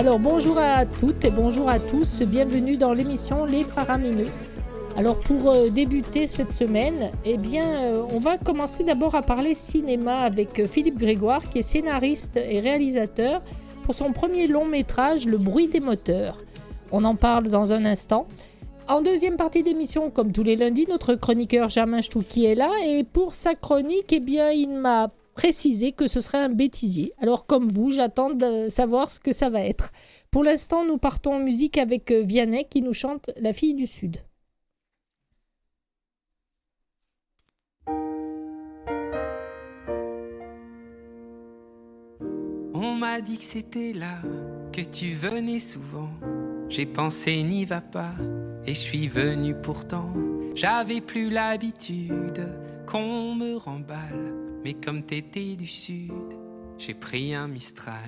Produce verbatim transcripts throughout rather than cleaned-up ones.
Alors bonjour à toutes et bonjour à tous, bienvenue dans l'émission Les Faramineux. Alors pour euh, débuter cette semaine, eh bien, euh, on va commencer d'abord à parler cinéma avec euh, Philippe Grégoire qui est scénariste et réalisateur pour son premier long métrage Le bruit des moteurs. On en parle dans un instant. En deuxième partie d'émission, comme tous les lundis, notre chroniqueur Germain Stouki est là et pour sa chronique, eh bien, il m'a précisé que ce serait un bêtisier. Alors comme vous, j'attends de savoir ce que ça va être. Pour l'instant, nous partons en musique avec euh, Vianney qui nous chante La fille du Sud. On m'a dit que c'était là, que tu venais souvent. J'ai pensé n'y va pas, et je suis venu pourtant. J'avais plus l'habitude qu'on me remballe, mais comme t'étais du sud, j'ai pris un Mistral.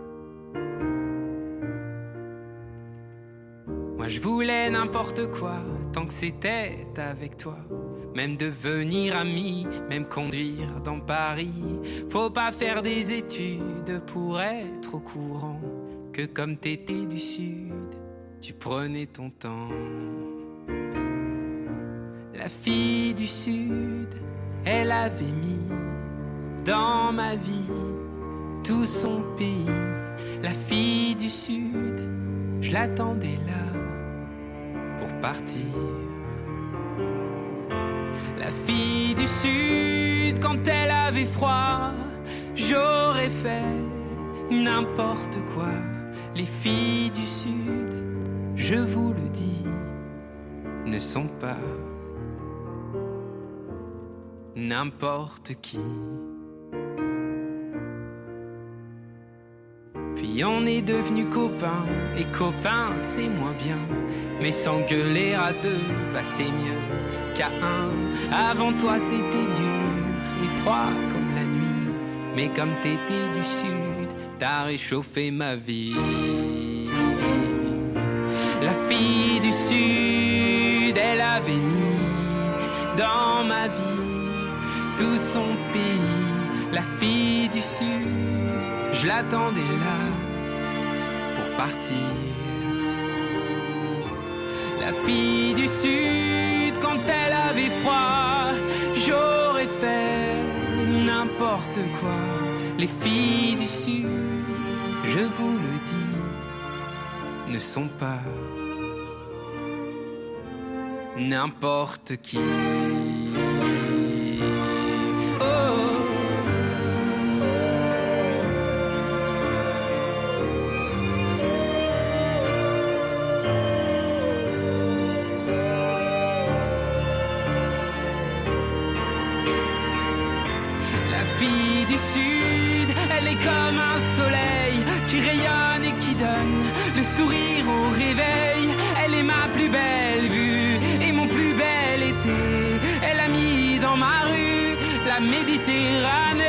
Moi je voulais n'importe quoi, tant que c'était avec toi. Même devenir ami, même conduire dans Paris. Faut pas faire des études pour être au courant que comme t'étais du sud, tu prenais ton temps. La fille du sud, elle avait mis dans ma vie tout son pays. La fille du sud, je l'attendais là pour partir. La fille du sud, quand elle avait froid, j'aurais fait n'importe quoi. Les filles du sud, je vous le dis, ne sont pas n'importe qui. Puis on est devenus copains, et copains c'est moins bien. Mais s'engueuler à deux, bah c'est mieux qu'à un. Avant toi c'était dur et froid comme la nuit, mais comme t'étais du sud, t'as réchauffé ma vie. La fille du sud, elle avait mis dans ma vie tout son pays. La fille du sud, je l'attendais là pour partir. La fille du sud, quand elle avait froid, j'aurais fait n'importe quoi. Les filles du sud, je vous le dis, ne sont pas n'importe qui. Comme un soleil qui rayonne et qui donne le sourire au réveil. Elle est ma plus belle vue et mon plus bel été. Elle a mis dans ma rue la Méditerranée.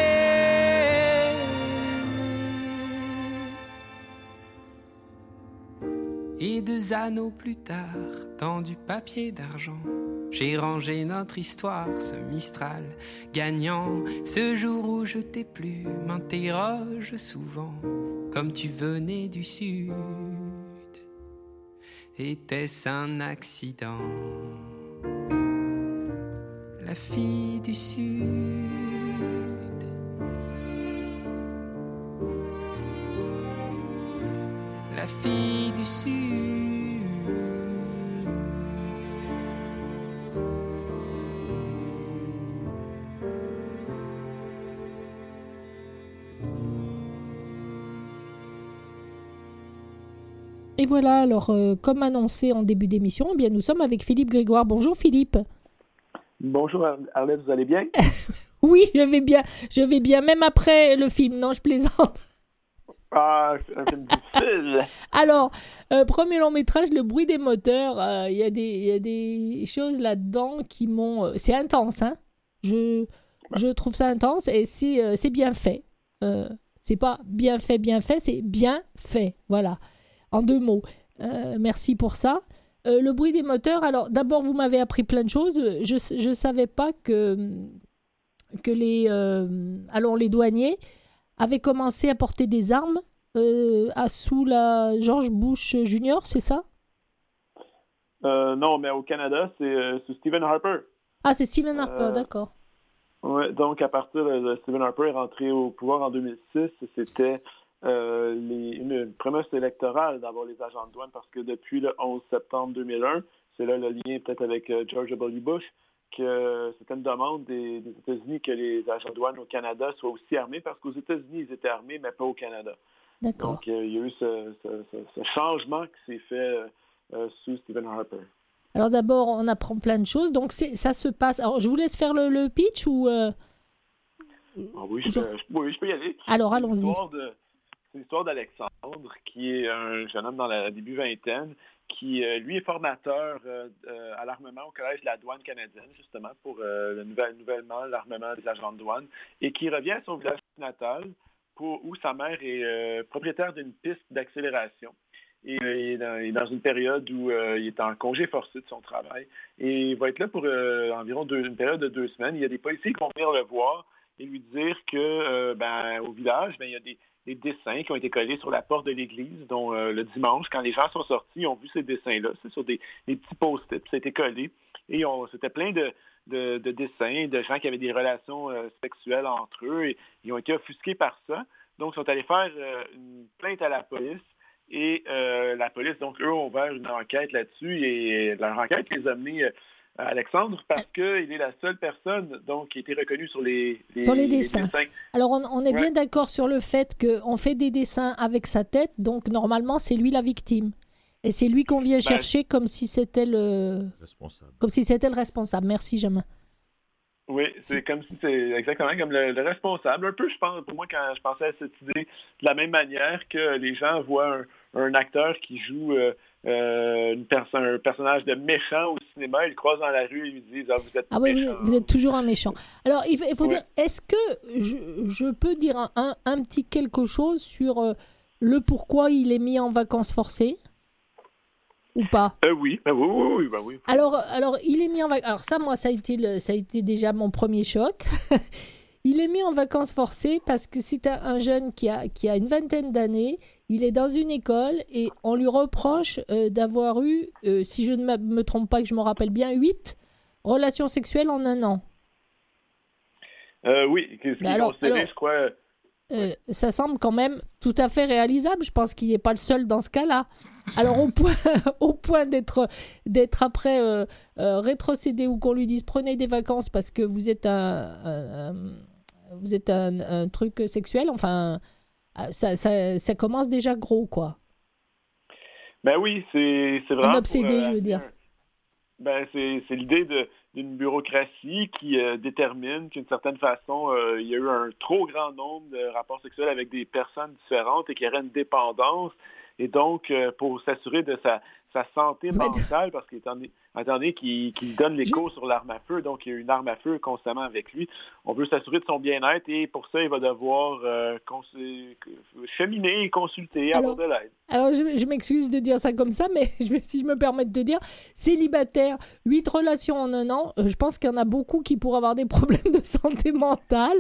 Et deux anneaux plus tard, dans du papier d'argent, j'ai rangé notre histoire, ce Mistral gagnant. Ce jour où je t'ai plu, m'interroge souvent, comme tu venais du sud, était-ce un accident? La fille du sud, la fille du sud. Et voilà, alors euh, comme annoncé en début d'émission, eh bien, nous sommes avec Philippe Grégoire. Bonjour Philippe. Bonjour Arlette, vous allez bien? Oui, je vais bien, je vais bien, même après le film, non, je plaisante. Ah, c'est un film difficile. Alors, euh, premier long métrage, Le bruit des moteurs, il euh, y, y a des choses là-dedans qui m'ont... Euh, c'est intense, hein. Je, je trouve ça intense et c'est, euh, c'est bien fait. Euh, c'est pas bien fait, bien fait, c'est bien fait, voilà. En deux mots. Euh, merci pour ça. Euh, le bruit des moteurs, alors d'abord vous m'avez appris plein de choses. Je ne savais pas que, que les, euh, alors, les douaniers avaient commencé à porter des armes euh, à sous la George Bush Junior, c'est ça? Euh, non, mais au Canada, c'est, euh, c'est Stephen Harper. Ah, c'est Stephen Harper, Euh, d'accord. Ouais, donc, à partir de Stephen Harper est rentré au pouvoir en deux mille six, c'était euh, les, une, une promesse électorale d'avoir les agents de douane parce que depuis le onze septembre deux mille un, c'est là le lien peut-être avec euh, George W. Bush, que c'était une demande des, des États-Unis que les agents de douane au Canada soient aussi armés parce qu'aux États-Unis, ils étaient armés, mais pas au Canada. D'accord. Donc, euh, il y a eu ce, ce, ce, ce changement qui s'est fait euh, sous Stephen Harper. Alors d'abord, on apprend plein de choses. Donc c'est, ça se passe. Alors je vous laisse faire le, le pitch ou. Euh... Ah oui, je peux, je, oui, je peux y aller. Alors c'est allons-y. L'histoire de, c'est l'histoire d'Alexandre, qui est un jeune homme dans la début vingtaine, qui euh, lui est formateur euh, euh, à l'armement au Collège de la douane canadienne, justement, pour euh, le nouvel, nouvellement l'armement des agents de douane, et qui revient à son village natal, pour, où sa mère est euh, propriétaire d'une piste d'accélération. Et euh, il, est dans, il est dans une période où euh, il est en congé forcé de son travail. Et il va être là pour euh, environ deux, une période de deux semaines. Il y a des policiers qui vont venir le voir et lui dire que euh, ben, au village, ben, il y a des, des dessins qui ont été collés sur la porte de l'église, dont euh, le dimanche, quand les gens sont sortis, ils ont vu ces dessins-là. C'est sur des, des petits post-it, ça a été collé. Et on, c'était plein de, de, de dessins de gens qui avaient des relations euh, sexuelles entre eux. Et ils ont été offusqués par ça. Donc, ils sont allés faire euh, une plainte à la police. Et euh, la police, donc, eux, ont ouvert une enquête là-dessus et leur enquête les a menés euh, à Alexandre parce qu'il est la seule personne donc, qui a été reconnue sur les, les, sur les dessins. les dessins. Alors, on, on est ouais. bien d'accord sur le fait qu'on fait des dessins avec sa tête, donc normalement, c'est lui la victime. Et c'est lui qu'on vient ben, chercher comme si c'était le responsable. Comme si c'était le responsable. Merci, Jamin. Oui, c'est, c'est comme si c'est exactement comme le, le responsable. Un peu, je pense, pour moi, quand je pensais à cette idée, de la même manière que les gens voient un, un acteur qui joue euh, euh, une perso- un personnage de méchant au cinéma, ils le croisent dans la rue et lui disent « Ah, vous êtes ah, méchant. » oui, vous êtes toujours un méchant. Alors, il faut, il faut ouais. dire, est-ce que je, je peux dire un, un, un petit quelque chose sur euh, le pourquoi il est mis en vacances forcées ? Ou pas? euh, Oui, ben oui, oui, oui, ben oui. Alors, alors, il est mis en vacances. Alors ça, moi, ça a été, le, ça a été déjà mon premier choc. Il est mis en vacances forcées parce que c'est un, un jeune qui a, qui a une vingtaine d'années. Il est dans une école et on lui reproche euh, d'avoir eu, euh, si je ne me trompe pas, que je me rappelle bien, huit relations sexuelles en un an. Euh, oui, ce qui est considéré, je crois... Euh, ouais. Ça semble quand même tout à fait réalisable. Je pense qu'il n'est pas le seul dans ce cas-là. Alors, au point, au point d'être, d'être après euh, euh, rétrocédé ou qu'on lui dise prenez des vacances parce que vous êtes un, un, un, vous êtes un, un truc sexuel, enfin, ça, ça, ça commence déjà gros, quoi. Ben oui, c'est, c'est vraiment... Un obsédé, pour, euh, je veux dire. Ben, c'est, c'est l'idée de, d'une bureaucratie qui euh, détermine qu'une certaine façon, euh, il y a eu un trop grand nombre de rapports sexuels avec des personnes différentes et qu'il y aurait une dépendance. Et donc, euh, pour s'assurer de sa, sa santé mentale, parce qu'étant donné qu'il, qu'il donne les cours sur l'arme à feu, donc il y a une arme à feu constamment avec lui, on veut s'assurer de son bien-être et pour ça, il va devoir euh, cons- cheminer et consulter, alors, avoir de l'aide. Alors, je, je m'excuse de dire ça comme ça, mais je, si je me permets de te dire, célibataire, huit relations en un an, je pense qu'il y en a beaucoup qui pourraient avoir des problèmes de santé mentale.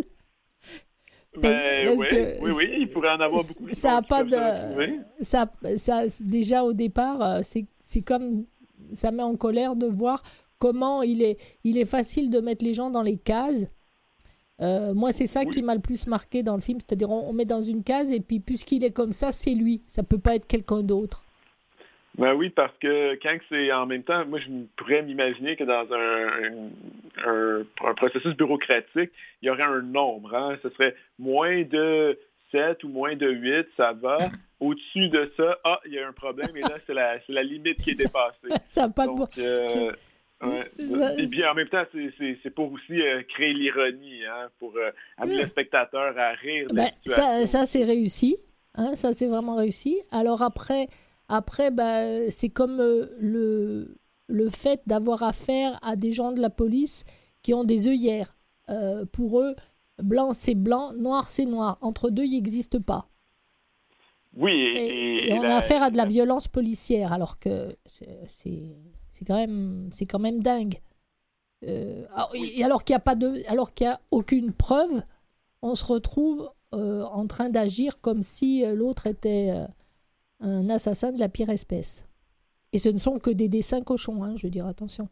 Ben, oui, oui, oui, il pourrait en avoir beaucoup. Ça a pas de, ça, ça, déjà au départ, c'est, c'est comme, ça met en colère de voir comment il est, il est facile de mettre les gens dans les cases. Euh, moi, c'est ça oui. qui m'a le plus marqué dans le film, c'est-à-dire on, on met dans une case et puis puisqu'il est comme ça, c'est lui. Ça peut pas être quelqu'un d'autre. Ben oui, parce que quand c'est en même temps, moi je pourrais m'imaginer que dans un, un, un processus bureaucratique, il y aurait un nombre. Hein? Ce serait moins de sept ou moins de huit, ça va. Au-dessus de ça, ah, il y a un problème et là, c'est la, c'est la limite qui est dépassée. Ça n'a pas Donc, de euh, ouais. Et puis en même temps, c'est, c'est, c'est pour aussi euh, créer l'ironie, hein? Pour euh, amener le spectateur à rire de ben, la situation. Ça, ça c'est réussi. Hein? Ça, c'est vraiment réussi. Alors après... Après, bah, c'est comme euh, le, le fait d'avoir affaire à des gens de la police qui ont des œillères. Euh, pour eux, blanc, c'est blanc, noir, c'est noir. Entre deux, il n'existe pas. Oui, et, et, et, et on la, a affaire à de la violence policière, alors que c'est, c'est, c'est, quand, même, c'est quand même dingue. Euh, alors, oui. Et alors qu'il n'y a pas de, alors qu'il n'y a aucune preuve, on se retrouve euh, en train d'agir comme si euh, l'autre était euh, un assassin de la pire espèce. Et ce ne sont que des dessins cochons, hein, je veux dire, attention.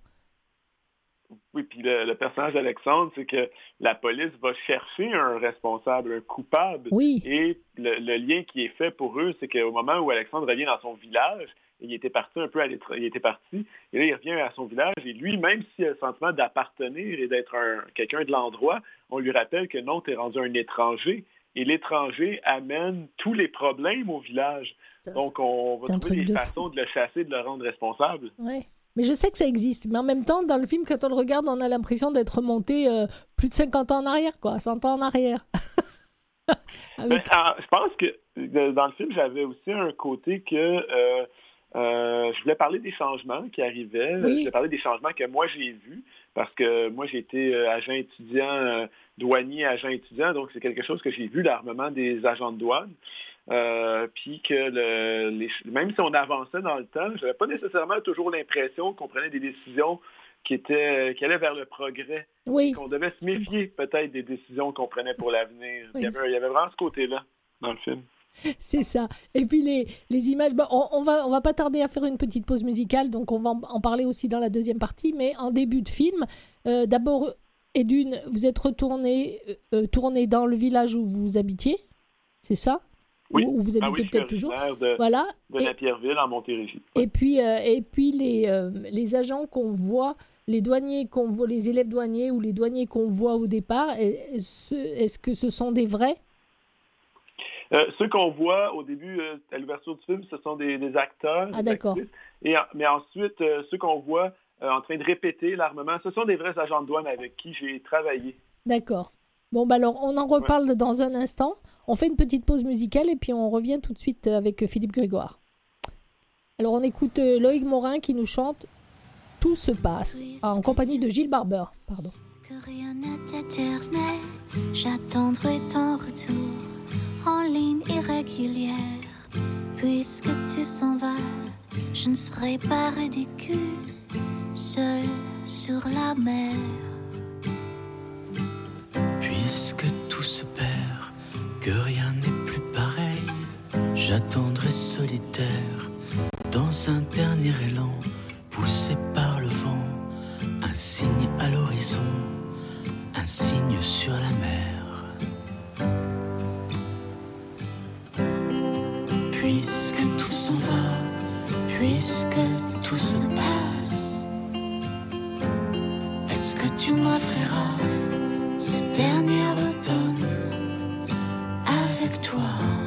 Oui, puis le, le personnage d'Alexandre, c'est que la police va chercher un responsable, un coupable. Oui. Et le, le lien qui est fait pour eux, c'est qu'au moment où Alexandre revient dans son village, il était parti un peu à l'étranger, il était parti, et là il revient à son village, et lui, même s'il a le sentiment d'appartenir et d'être un, quelqu'un de l'endroit, on lui rappelle que non, tu es rendu un étranger. Et l'étranger amène tous les problèmes au village. Donc, on va trouver des façons de le chasser, de le rendre responsable. Oui. Mais je sais que ça existe. Mais en même temps, dans le film, quand on le regarde, on a l'impression d'être remonté euh, plus de cinquante ans en arrière, quoi, cent ans en arrière. Avec... Mais, euh, je pense que dans le film, j'avais aussi un côté que euh, euh, je voulais parler des changements qui arrivaient. Oui. Je voulais parler des changements que moi, j'ai vus. Parce que moi, j'ai été euh, agent étudiant, euh, douanier, agent étudiant. Donc, c'est quelque chose que j'ai vu, l'armement des agents de douane. Euh, puis que le, les, même si on avançait dans le temps, je n'avais pas nécessairement toujours l'impression qu'on prenait des décisions qui, étaient, qui allaient vers le progrès. Oui. Qu'on devait se méfier peut-être des décisions qu'on prenait pour l'avenir. Oui. Il, y avait, il y avait vraiment ce côté-là dans le film. C'est ça. Et puis les, les images, bon, on, on va on va pas tarder à faire une petite pause musicale, donc on va en parler aussi dans la deuxième partie. Mais en début de film, euh, d'abord, Edune, vous êtes retourné euh, tourné dans le village où vous habitiez, c'est ça? Oui. Où vous habitez ah oui, peut-être toujours. De, voilà. De Napierville en Montérégie. Et puis euh, et puis les euh, les agents qu'on voit, les douaniers qu'on voit, les élèves douaniers ou les douaniers qu'on voit au départ, est-ce, est-ce que ce sont des vrais? Euh, ceux qu'on voit au début, euh, à l'ouverture du film, ce sont des, des acteurs. Ah, d'accord. Et, mais ensuite, euh, ceux qu'on voit euh, en train de répéter l'armement, ce sont des vrais agents de douane avec qui j'ai travaillé. D'accord. Bon, bah alors, on en reparle ouais. dans un instant. On fait une petite pause musicale et puis on revient tout de suite avec Philippe Grégoire. Alors, on écoute euh, Loïc Morin qui nous chante « Tout se passe » en compagnie de Gilles Barber. Pardon. Que rien n'est éternel, j'attendrai ton retour. En ligne irrégulière, puisque tu s'en vas, je ne serai pas ridicule, seul sur la mer. Puisque tout se perd, que rien n'est plus pareil, j'attendrai solitaire, dans un dernier élan, poussé par le vent, un signe à l'horizon, un signe sur la mer. Puisque tout s'en va, puisque tout se passe, est-ce que tu m'offriras ce dernier automne avec toi?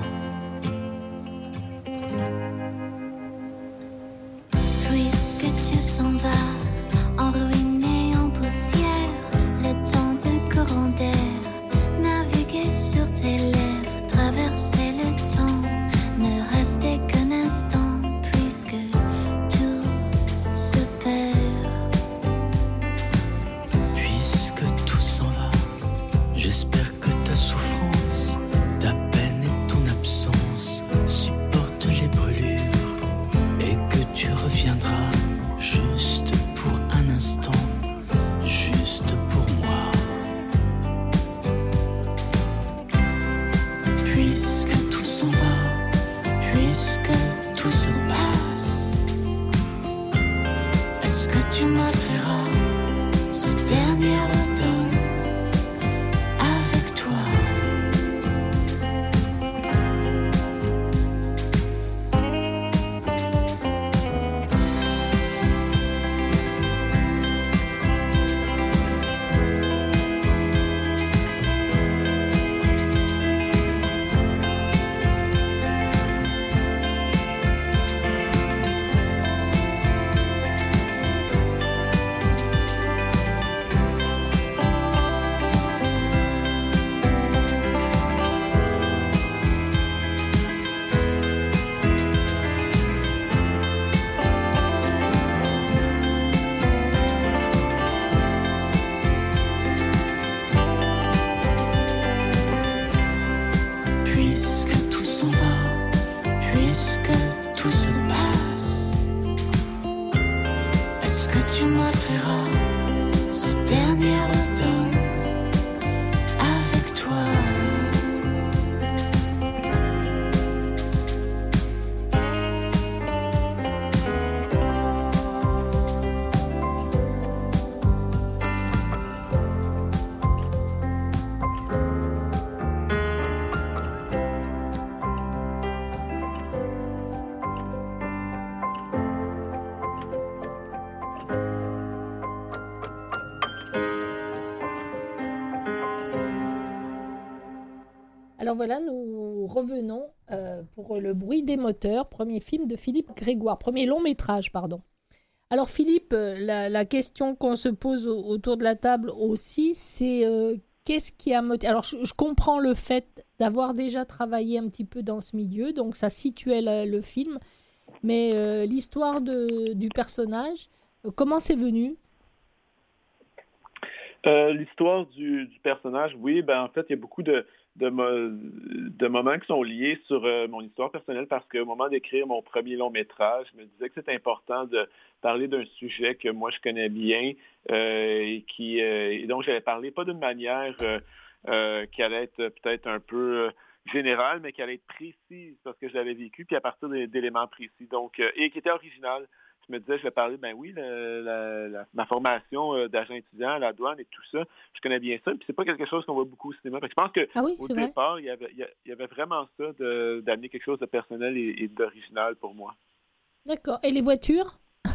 Puisque tu s'en vas, en ruine et en poussière, le temps de courant d'air, naviguer sur tes lèvres, traverser le temps. Ne restez qu'un instant, puisque tout se perd. Puisque tout s'en va, j'espère que ta souffrance, ta peine et ton absence supportent les brûlures et que tu reviendras juste pour un instant, juste pour moi. Puisque tout s'en va, puisque tout se passe, est-ce que tu m'offriras ce dernier automne avec toi? Puisque tout s'en va, puisque tout se passe, est-ce que tu m'offriras ce dernier automne avec toi? Alors voilà, nous revenons euh, pour Le bruit des moteurs, premier film de Philippe Grégoire, premier long métrage, pardon. Alors Philippe, euh, la, la question qu'on se pose au- autour de la table aussi, c'est euh, qu'est-ce qui a motivé... Alors je, je comprends le fait d'avoir déjà travaillé un petit peu dans ce milieu, donc ça situait le, le film, mais euh, l'histoire de, du personnage, euh, comment c'est venu? Euh, l'histoire du, du personnage, oui, ben en fait, il y a beaucoup de, de, mo- de moments qui sont liés sur euh, mon histoire personnelle parce qu'au moment d'écrire mon premier long métrage, je me disais que c'était important de parler d'un sujet que moi je connais bien euh, et qui euh, et dont j'allais parler pas d'une manière euh, euh, qui allait être peut-être un peu euh, générale, mais qui allait être précise parce que je l'avais vécu, puis à partir d'é- d'éléments précis. Donc, euh, et qui était original. Je me disais, je vais parler, ben oui, le- la- la- ma formation euh, d'agent étudiant à la douane et tout ça, je connais bien ça, puis c'est pas quelque chose qu'on voit beaucoup au cinéma. Fait que je pense Ah oui, qu'au c'est vrai. départ, il y avait, il y a- il y avait vraiment ça de- d'amener quelque chose de personnel et, et d'original pour moi. D'accord. Et les voitures?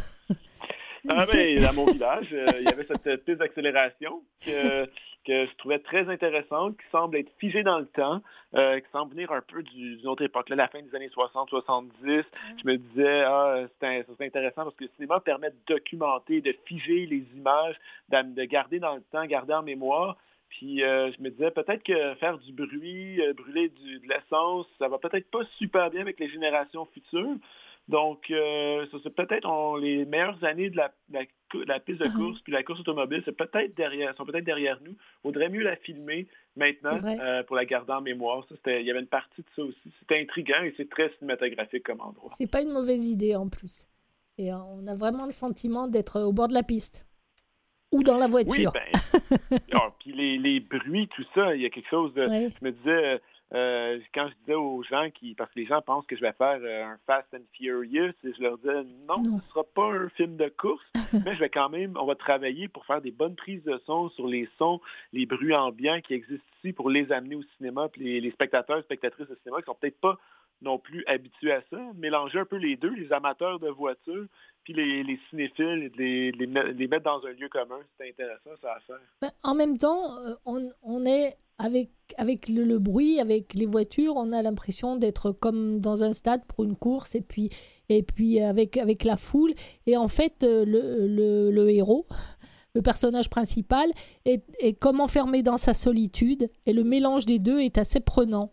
Ah C'est- ben, à mon village, euh, il y avait cette euh, piste d'accélération que, que je trouvais très intéressante, qui semble être figée dans le temps, euh, qui semble venir un peu du- d'une autre époque, là, la fin des années soixante soixante-dix. Je me disais, ah, c'est un- c'est intéressant parce que le cinéma permet de documenter, de figer les images, d'am- de garder dans le temps, garder en mémoire. Puis euh, je me disais, peut-être que faire du bruit, euh, brûler du- de l'essence, ça va peut-être pas super bien avec les générations futures. Donc, euh, ça, c'est peut-être on- les meilleures années de la, la cou- la piste de Ah, course puis la course automobile, c'est peut-être derrière, sont peut-être derrière nous. Vaudrait mieux la filmer c'est maintenant vrai. euh, pour la garder en mémoire. Ça, c'était, il y avait une partie de ça aussi. C'était intriguant et c'est très cinématographique comme endroit. C'est pas une mauvaise idée en plus. Et euh, on a vraiment le sentiment d'être au bord de la piste ou dans la Oui, voiture. ben, ah, puis les, les bruits, tout ça, il y a quelque chose de. Ouais. Je me disais, euh, quand je disais aux gens qui. Parce que les gens pensent que je vais faire euh, un Fast and Furious, et je leur disais non, Non. ce ne sera pas un film de course, mais je vais quand même. On va travailler pour faire des bonnes prises de son sur les sons, les bruits ambiants qui existent ici pour les amener au cinéma, puis les, les spectateurs, spectatrices de cinéma qui sont peut-être pas non plus habitués à ça, mélanger un peu les deux, les amateurs de voitures, puis les, les cinéphiles, les, les, les mettre dans un lieu commun, c'est intéressant, ça à faire. Ben, en même temps, euh, on, on est avec, avec le, le bruit, avec les voitures, on a l'impression d'être comme dans un stade pour une course et puis, et puis avec, avec la foule. Et en fait, euh, le, le, le héros, le personnage principal, est, est comme enfermé dans sa solitude et le mélange des deux est assez prenant.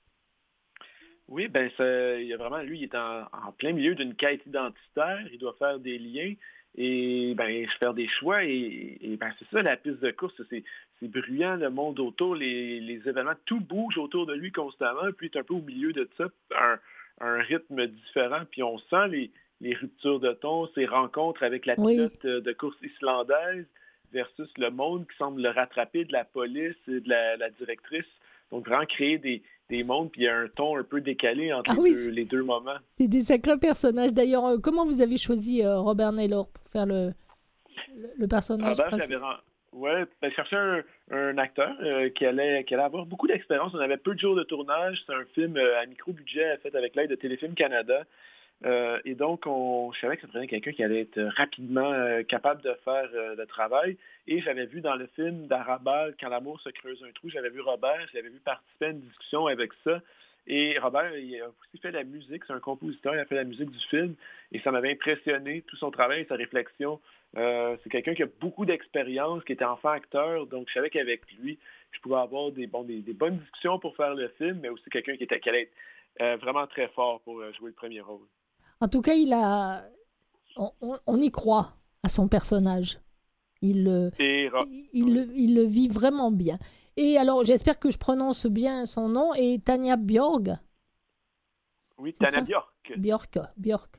Oui, ben ça, il y a vraiment, lui, il est en, en plein milieu d'une quête identitaire, il doit faire des liens et ben faire des choix et, et ben c'est ça la piste de course, c'est, c'est bruyant, le monde autour, les, les événements, tout bouge autour de lui constamment, puis il est un peu au milieu de ça, un, un rythme différent, puis on sent les, les ruptures de ton, ses rencontres avec la Oui, pilote de course islandaise versus le monde qui semble le rattraper de la police et de la, la directrice. Donc vraiment créer des, des mondes, puis il y a un ton un peu décalé entre ah les, oui, deux, c'est les deux moments. c'est des sacrés personnages. D'ailleurs, euh, comment vous avez choisi euh, Robert Naylor pour faire le, le, le personnage Robert, je l'avais principal? ren- ouais, ben, je cherchais un, un acteur euh, qui, allait, qui allait avoir beaucoup d'expérience. On avait peu de jours de tournage. C'est un film euh, à micro-budget fait avec l'aide de Téléfilm Canada. Euh, et donc, on, je savais que ça prenait quelqu'un qui allait être rapidement euh, capable de faire euh, le travail. Et j'avais vu dans le film d'Arabal, Quand l'amour se creuse un trou, j'avais vu Robert, j'avais vu participer à une discussion avec ça. Et Robert, il a aussi fait la musique, c'est un compositeur, il a fait la musique du film. Et ça m'avait impressionné, tout son travail, sa réflexion. Euh, c'est quelqu'un qui a beaucoup d'expérience, qui était enfant acteur. Donc, je savais qu'avec lui, je pouvais avoir des, bon, des, des bonnes discussions pour faire le film, mais aussi quelqu'un qui, était, qui allait être euh, vraiment très fort pour euh, jouer le premier rôle. En tout cas, il a, on, on- on y croit à son personnage. Il, le- Et Ro- il, il le, il le vit vraiment bien. Et alors, j'espère que je prononce bien son nom. Et Tanya Bjorg, oui, c'est Tana ça? Bjork. Bjork, Bjork.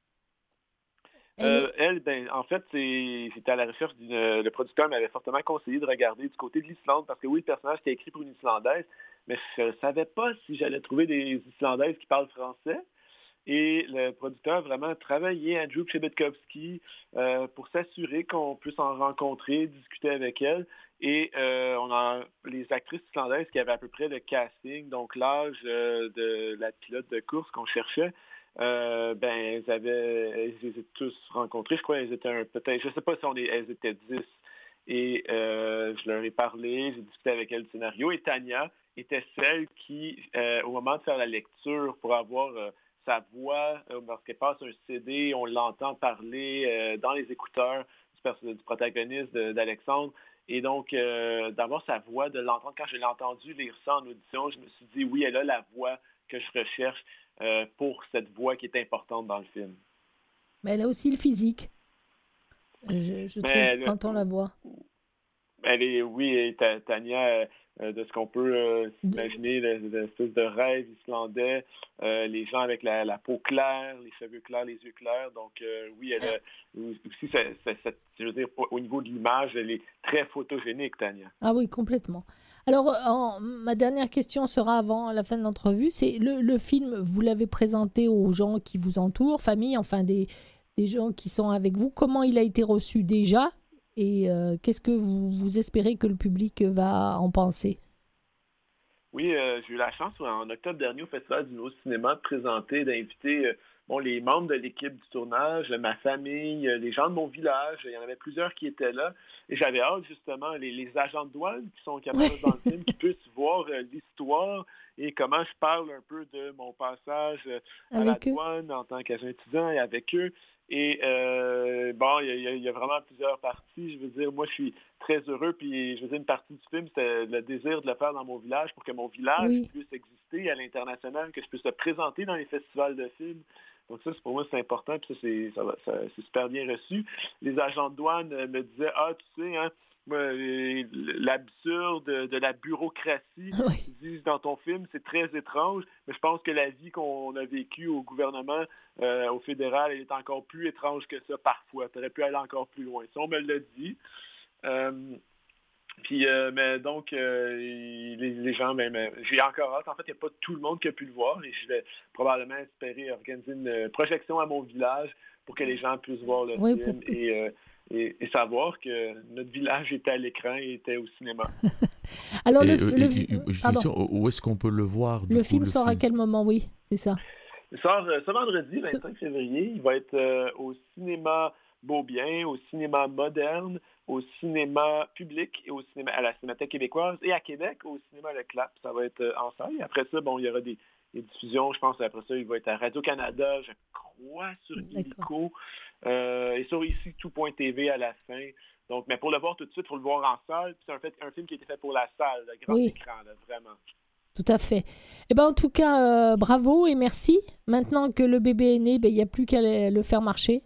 Elle Euh, est- elle, ben, en fait, c'est, c'était à la recherche d'une. Le producteur m'avait fortement conseillé de regarder du côté de l'Islande, parce que oui, le personnage était écrit pour une Islandaise, mais je ne savais pas si j'allais trouver des Islandaises qui parlent français. Et le producteur a vraiment travaillé, Andrew Przebitkovski, euh, pour s'assurer qu'on puisse en rencontrer, discuter avec elle. Et euh, on a les actrices islandaises qui avaient à peu près le casting, donc l'âge euh, de la pilote de course qu'on cherchait. Euh, ben, elles avaient, elles les étaient tous rencontrées. Je crois qu'elles étaient un, peut-être, je sais pas si on est, elles étaient dix. Et euh, je leur ai parlé, j'ai discuté avec elles du scénario. Et Tania, était celle qui, euh, au moment de faire la lecture, pour avoir euh, sa voix, euh, lorsqu'elle passe un C D, on l'entend parler euh, dans les écouteurs du, pers- du protagoniste de, d'Alexandre. Et donc, euh, d'avoir sa voix, de l'entendre, quand je l'ai entendu lire ça en audition, je me suis dit, oui, elle a la voix que je recherche euh, pour cette voix qui est importante dans le film. Mais elle a aussi le physique, je, je trouve, Mais, quand on la voit. Elle est, oui, Tania, euh, de ce qu'on peut euh, s'imaginer, l'espèce de rêve islandais, euh, les gens avec la, la peau claire, les cheveux clairs, les yeux clairs. Donc, euh, oui, elle a aussi, ça, ça, ça, je veux dire, au niveau de l'image, elle est très photogénique, Tania. Ah oui, complètement. Alors, en, ma dernière question sera avant la fin de l'entrevue. C'est le, le film, vous l'avez présenté aux gens qui vous entourent, famille, enfin des, des gens qui sont avec vous. Comment il a été reçu déjà ? Et euh, qu'est-ce que vous, vous espérez que le public va en penser? Oui, euh, j'ai eu la chance en octobre dernier au Festival du Nouveau Cinéma de présenter, d'inviter euh, bon, les membres de l'équipe du tournage, ma famille, les gens de mon village. Il y en avait plusieurs qui étaient là. Et j'avais hâte justement, les, les agents de douane qui sont capables dans le film, qui puissent voir euh, l'histoire et comment je parle un peu de mon passage euh, à avec la eux. douane en tant qu'agent étudiant et avec eux. Et euh, bon, il y, a, il y a vraiment plusieurs parties. Je veux dire, moi, je suis très heureux. Puis, je veux dire, une partie du film, c'était le désir de le faire dans mon village pour que mon village Oui. puisse exister à l'international, que je puisse le présenter dans les festivals de films. Donc ça, c'est, pour moi, c'est important. Puis ça, c'est, ça, va, ça, c'est super bien reçu. Les agents de douane me disaient, ah, tu sais, hein, l'absurde de la bureaucratie, Oui. ils disent dans ton film, c'est très étrange, mais je pense que la vie qu'on a vécue au gouvernement, euh, au fédéral, elle est encore plus étrange que ça parfois. Tu aurais pu aller encore plus loin. Ça, on me l'a dit. Euh, puis, euh, mais donc, euh, les, les gens, ben, ben, j'ai encore hâte. En fait, il n'y a pas tout le monde qui a pu le voir et je vais probablement espérer organiser une projection à mon village pour que les gens puissent voir le Oui, film pour... et... Euh, Et, et savoir que notre village était à l'écran et était au cinéma. Alors, et, le, euh, le, et, et, pardon. Sûr, où est-ce qu'on peut le voir du Le coup, film le sort film à quel moment? Oui, c'est ça. Il sort euh, ce vendredi, vingt-cinq février. Il va être euh, au cinéma Beaubien, au cinéma Moderne, au cinéma public et au cinéma à la Cinémathèque québécoise et à Québec, au cinéma Le Clap. Ça va être euh, en salle. Après ça, bon, il y aura des, des diffusions. Je pense après ça, il va être à Radio-Canada, je crois, sur Illico. Euh, et sur ici tout point t v à la fin. Donc, mais pour le voir tout de suite, il faut le voir en salle. Puis c'est un, fait, un film qui a été fait pour la salle, le grand oui. écran, là, vraiment. Tout à fait. Eh ben, en tout cas, euh, bravo et merci. Maintenant que le bébé est né, ben, il n'y a plus qu'à le, le faire marcher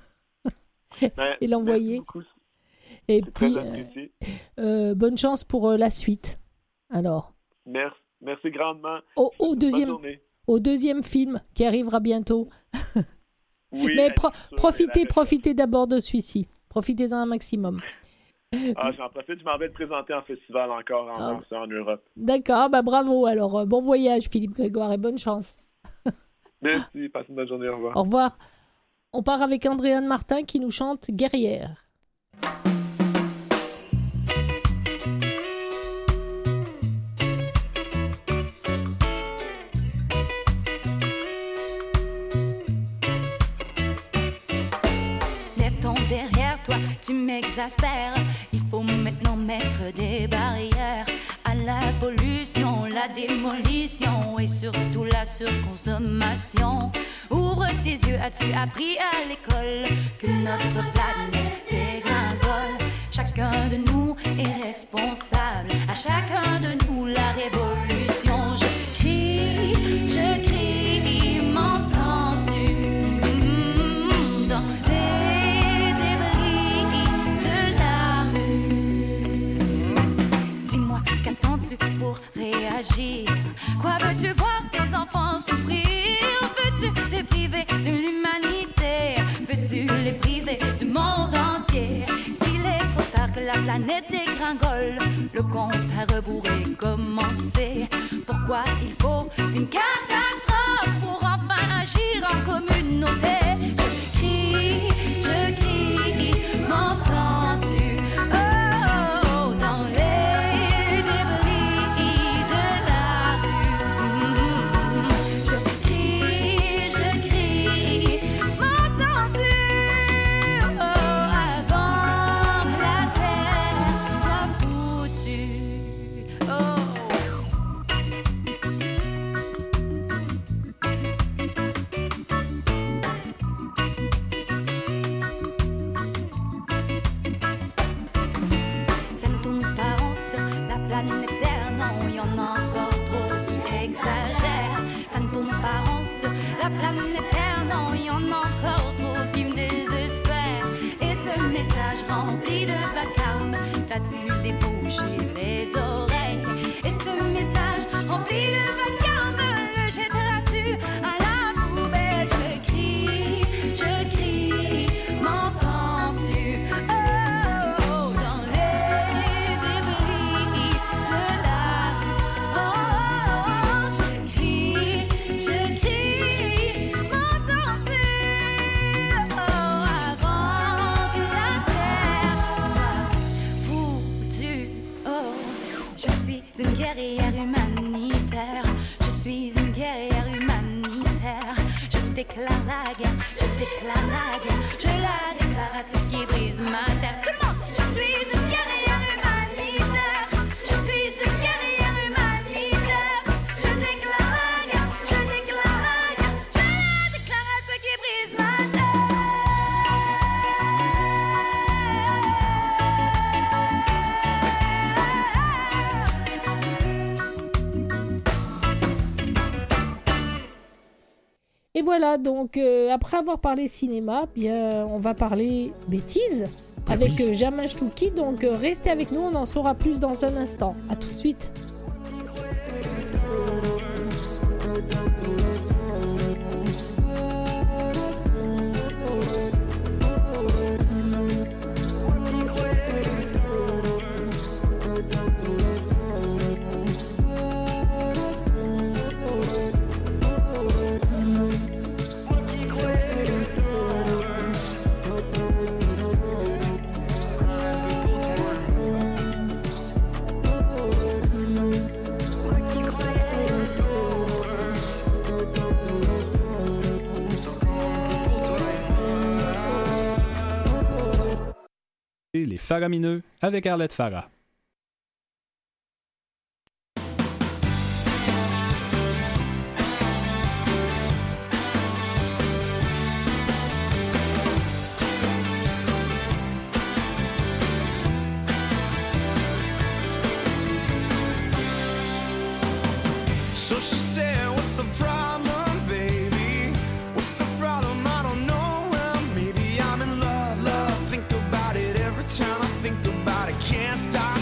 ben, et l'envoyer. Et c'est puis, très apprécié. Euh, euh, bonne chance pour euh, la suite. Alors. Merci, merci grandement. Au, au, deuxième, au deuxième film qui arrivera bientôt. Oui, mais pro- profitez, profitez d'abord de celui-ci. Profitez-en un maximum. Ah, j'en profite, je m'en vais te présenter en festival encore en, ah. en, en Europe. D'accord, bah bravo. Alors, euh, bon voyage, Philippe Grégoire, et bonne chance. Merci, passe une bonne journée, au revoir. Au revoir. On part avec Andréane Martin qui nous chante Guerrière. Tu m'exaspères, il faut maintenant mettre des barrières à la pollution, la démolition et surtout la surconsommation. Ouvre tes yeux, as-tu appris à l'école que notre planète dégringole? Chacun de nous est responsable, à chacun de nous la révolution. Je crie, je crie, m'entends-tu? Dans les pour réagir. Quoi veux-tu voir tes enfants souffrir? Veux-tu les priver de l'humanité? Veux-tu les priver du monde entier? S'il est trop tard que la planète dégringole, le compte à rebours est commencé. Pourquoi il faut une catastrophe pour enfin agir en communauté? Je crie, je crie, m'entends-tu? Oh, dans les débris de la rue, je crie, je crie, m'entends-tu? Oh, avant que la terre soit foutue. Oh. le vacarme, t'as-t-il débouché les oreilles? Et ce message rempli de vacarme, le jetteras-tu à la poubelle? Je crie, je crie, m'entends-tu? Oh, dans les débris de la... Oh, je crie, je crie, m'entends-tu? Oh, avant que la terre soit foutue. Oh, je suis une guerrière humanitaire. Je suis une guerrière humanitaire. Je déclare la guerre, je déclare la guerre. Je la déclare à ceux qui brisent ma terre. Tout le monde, je suis une guerrière humanitaire. Je suis une guerrière humanitaire. Je déclare la guerre, je déclare la guerre. Je la déclare à ceux qui brisent ma Et voilà, donc euh, après avoir parlé cinéma, bien on va parler bêtises Bah avec oui. euh, Germain Stouki. Donc euh, restez avec nous, on en saura plus dans un instant. À tout de suite. Les Faramineux avec Arlette Farah. So she said, what's the problem, baby? What's the problem? I don't know. Well, maybe I'm in love, love. Think about it every time I think about it. Can't stop.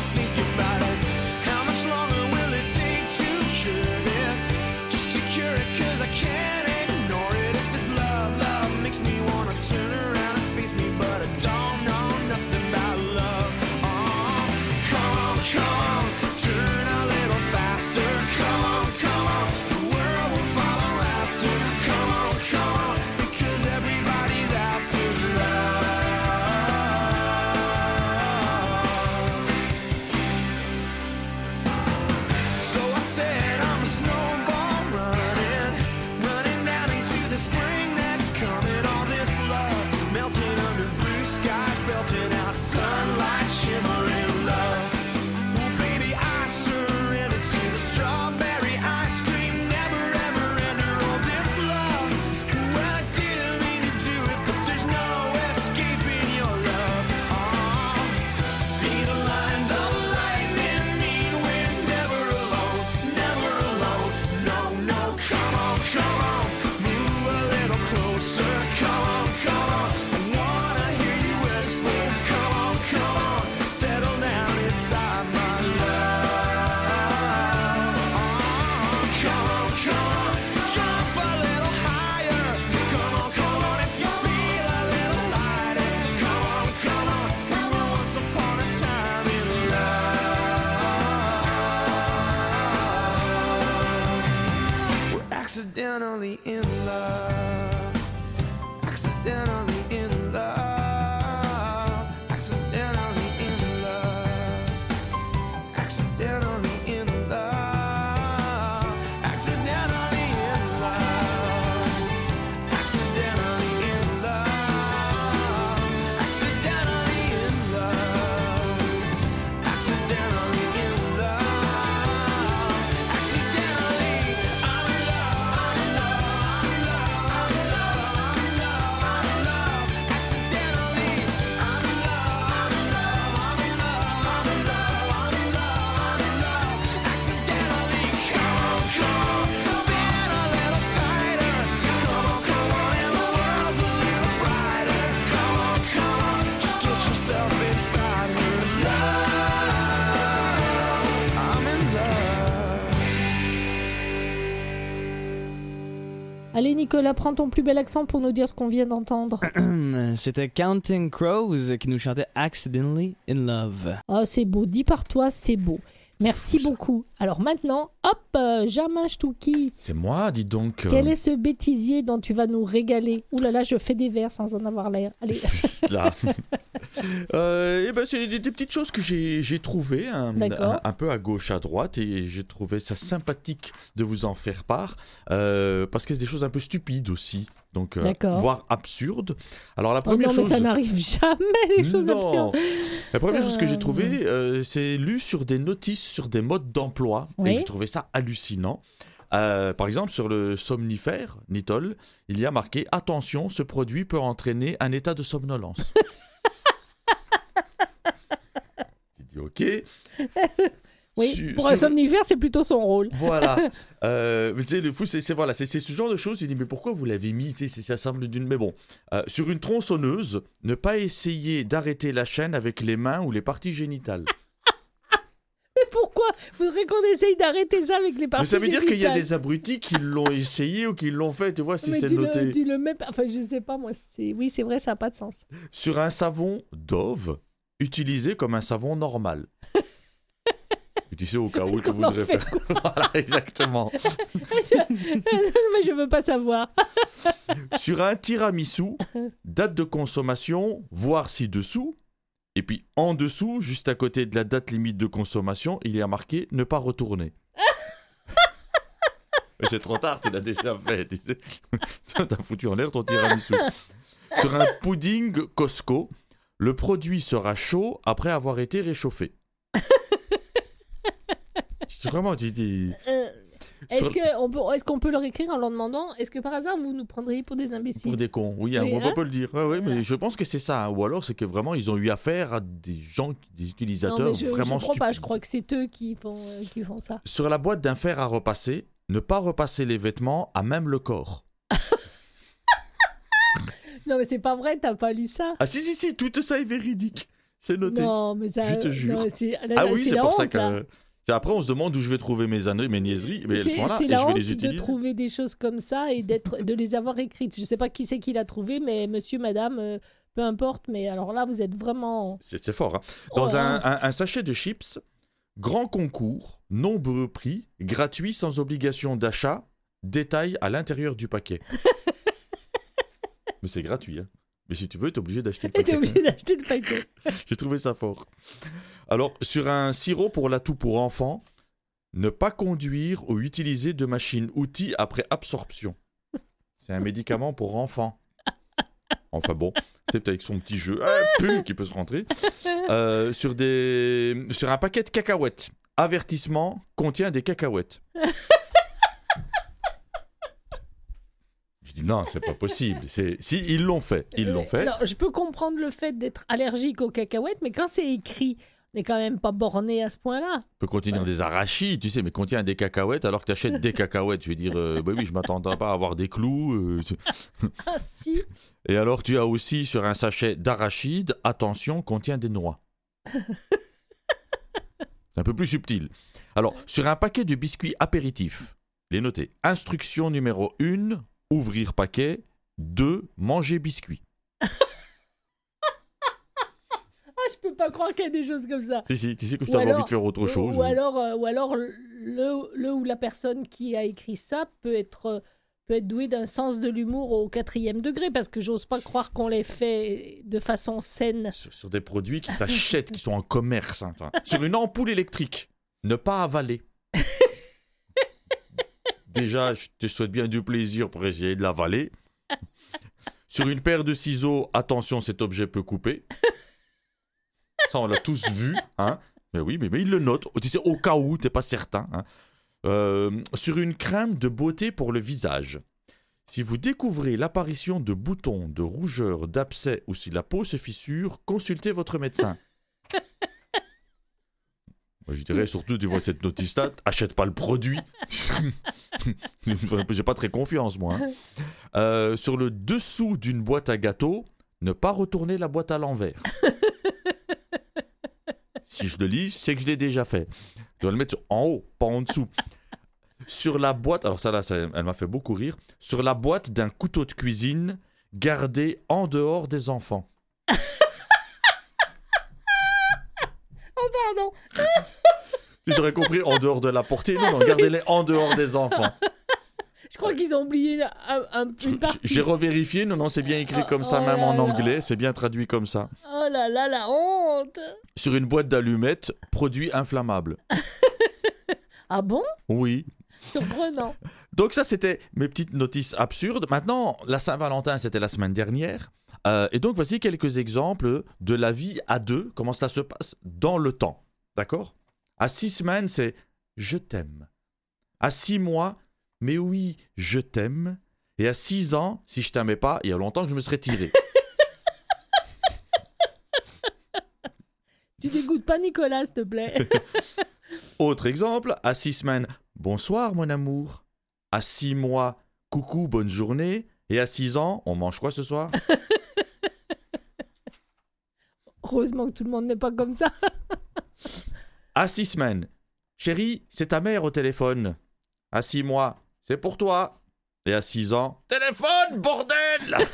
Allez Nicolas, prends ton plus bel accent pour nous dire ce qu'on vient d'entendre. C'était Counting Crows qui nous chantait Accidentally in Love. Ah, c'est beau, dis par toi, c'est beau. Merci beaucoup. Alors maintenant, hop, euh, Germain Stouki. C'est moi, dis donc. euh, Quel est ce bêtisier dont tu vas nous régaler? Ouh là là, je fais des vers sans en avoir l'air. Allez. C'est là. euh, eh ben, c'est des, des petites choses que j'ai, j'ai trouvées un, D'accord. un, un peu à gauche, à droite, et j'ai trouvé ça sympathique de vous en faire part, euh, parce que c'est des choses un peu stupides aussi, donc euh, D'accord. voire absurdes. Alors la Oh première non, chose, mais ça n'arrive jamais, les choses non. absurdes. La première chose que j'ai Euh, trouvée, euh, c'est lu sur des notices, sur des modes d'emploi, Oui. et j'ai trouvé ça hallucinant. Euh, par exemple, sur le somnifère, Nitol, il y a marqué « Attention, ce produit peut entraîner un état de somnolence ». J'ai dit « Ok ». Oui, Su- pour un sur- somnifère, c'est plutôt son rôle. Voilà. Euh, mais tu sais, le fou, c'est, c'est, voilà, c'est, c'est ce genre de choses. Tu dis, mais pourquoi vous l'avez mis? Tu sais, c'est- ça semble d'une. Mais bon. Euh, sur une tronçonneuse, ne pas essayer d'arrêter la chaîne avec les mains ou les parties génitales. Mais pourquoi voudrais qu'on essaye d'arrêter ça avec les parties Mais ça veut dire qu'il y a génitales? des abrutis qui l'ont essayé ou qui l'ont fait. Tu vois, si Mais c'est tu noté. Le, tu le mets pas. Enfin, je sais pas, moi. C'est... Oui, c'est vrai, ça n'a pas de sens. Sur un savon Dove, utilisé comme un savon normal. Tu sais, au cas où Est-ce tu qu'on en voudrais fait faire. Voilà, exactement. je... Mais je veux pas savoir. Sur un tiramisu, date de consommation, voir ci-dessous. Et puis en dessous, juste à côté de la date limite de consommation, il y a marqué ne pas retourner. Mais c'est trop tard, tu l'as déjà fait. Tu sais. T'as foutu en l'air ton tiramisu. Sur un pudding Costco, le produit sera chaud après avoir été réchauffé. C'est vraiment, tu dis. Euh, est-ce, Sur- que on peut, est-ce qu'on peut leur écrire en leur demandant est-ce que par hasard vous nous prendriez pour des imbéciles? Pour des cons, oui, hein, Oui, on hein. peut le dire. Ouais, ouais, mais je pense que c'est ça. hein. Ou alors c'est que vraiment ils ont eu affaire à des gens, des utilisateurs Non, mais je, vraiment je crois pas. stupides. Je crois que c'est eux qui font, euh, qui font ça. Sur la boîte d'un fer à repasser, ne pas repasser les vêtements à même le corps. Non, mais c'est pas vrai. T'as pas lu ça? Ah si, si, si, tout ça est véridique. C'est noté. Non, mais ça. Je te jure. non, c'est, là, ah là, oui, c'est, c'est la pour honte, ça que... là. C'est après, on se demande où je vais trouver mes âneries, mes niaiseries, mais elles C'est, sont là c'est et la je vais honte les de utiliser. trouver des choses comme ça et d'être, de les avoir écrites. Je sais pas qui c'est qui l'a trouvé, mais monsieur, madame, euh, peu importe. Mais alors là, vous êtes vraiment. C'est, c'est fort. Hein. Dans Oh, un, hein. un- un sachet de chips, grand concours, nombreux prix, gratuit sans obligation d'achat, détail à l'intérieur du paquet. Mais c'est gratuit, hein. Mais si tu veux, t'es obligé d'acheter le Et t'es paquet. obligé d'acheter le paquet. J'ai trouvé ça fort. Alors, sur un sirop pour l'atout pour enfants, ne pas conduire ou utiliser de machine-outil après absorption. C'est un médicament pour enfants. Enfin bon, peut-être avec son petit jeu, ah, pum, qui peut se rentrer. Euh, sur, des... sur un paquet de cacahuètes, avertissement, contient des cacahuètes. Je dis non, c'est pas possible. C'est... Si, ils l'ont fait, ils l'ont Euh, fait. Alors, je peux comprendre le fait d'être allergique aux cacahuètes, mais quand c'est écrit, on n'est quand même pas borné à ce point-là. peut contenir des arachides, tu sais, mais contient des cacahuètes alors que tu achètes des cacahuètes. Je veux dire, euh, bah oui, je m'attendrais pas à avoir des clous. euh, tu- Ah si. Et alors, tu as aussi sur un sachet d'arachides, attention, contient des noix. C'est un peu plus subtil. Alors, sur un paquet de biscuits apéritifs, les noter. Instruction numéro un, ouvrir paquet. deux, manger biscuit. Ah, je peux pas croire qu'il y a des choses comme ça. Si, si, tu sais que je Ou t'avais alors- envie de faire autre chose. Ou alors, euh, ou alors le, le ou la personne qui a écrit ça peut être, euh, peut être doué d'un sens de l'humour au quatrième degré, parce que j'ose pas croire qu'on les fait de façon saine. Sur, sur des produits qui s'achètent, qui sont en commerce. hein, t'as- Sur une ampoule électrique, ne pas avaler. Déjà, je te souhaite bien du plaisir pour essayer de l'avaler. Sur une paire de ciseaux, attention, cet objet peut couper. Ça, on l'a tous vu. Hein. Mais oui, mais, mais il le note. Tu sais, au cas où, t'es pas certain. Hein. Euh, sur une crème de beauté pour le visage. Si vous découvrez l'apparition de boutons, de rougeurs, d'abcès ou si la peau se fissure, consultez votre médecin. Moi, je dirais surtout, tu vois cette notice-là, achète pas le produit. J'ai pas très confiance, moi. hein. Euh, sur le dessous d'une boîte à gâteaux, ne pas retourner la boîte à l'envers. Si je le lis, c'est que je l'ai déjà fait. Tu dois le mettre en haut, pas en dessous. Sur la boîte, alors ça là, ça, elle m'a fait beaucoup rire. Sur la boîte d'un couteau de cuisine gardé en dehors des enfants. Oh pardon. J'aurais compris en dehors de la portée. Non, non, gardez-les en dehors des enfants. Je crois qu'ils ont oublié un, un, une partie. J'ai revérifié, non, non, c'est bien écrit comme ça, oh même là en là. anglais, c'est bien traduit comme ça. Oh là là, la honte. Sur une boîte d'allumettes, produit inflammable. Ah bon? Oui. Surprenant. Donc ça, c'était mes petites notices absurdes. Maintenant, la Saint-Valentin, c'était la semaine dernière. Euh, et donc, voici quelques exemples de la vie à deux, comment cela se passe dans le temps. D'accord? À six semaines, c'est « je t'aime ». À six mois, « mais oui, je t'aime ». Et à six ans, si je t'aimais pas, il y a longtemps que je me serais tiré. Tu dégoûtes pas Nicolas, s'il te plaît. Autre exemple, à six semaines, « bonsoir mon amour ». À six mois, « coucou, bonne journée ». Et à six ans, on mange quoi ce soir? Heureusement que tout le monde n'est pas comme ça. À six semaines, « chérie, c'est ta mère au téléphone ». À six mois, « c'est pour toi ». Et à six ans, « téléphone, bordel !» Parce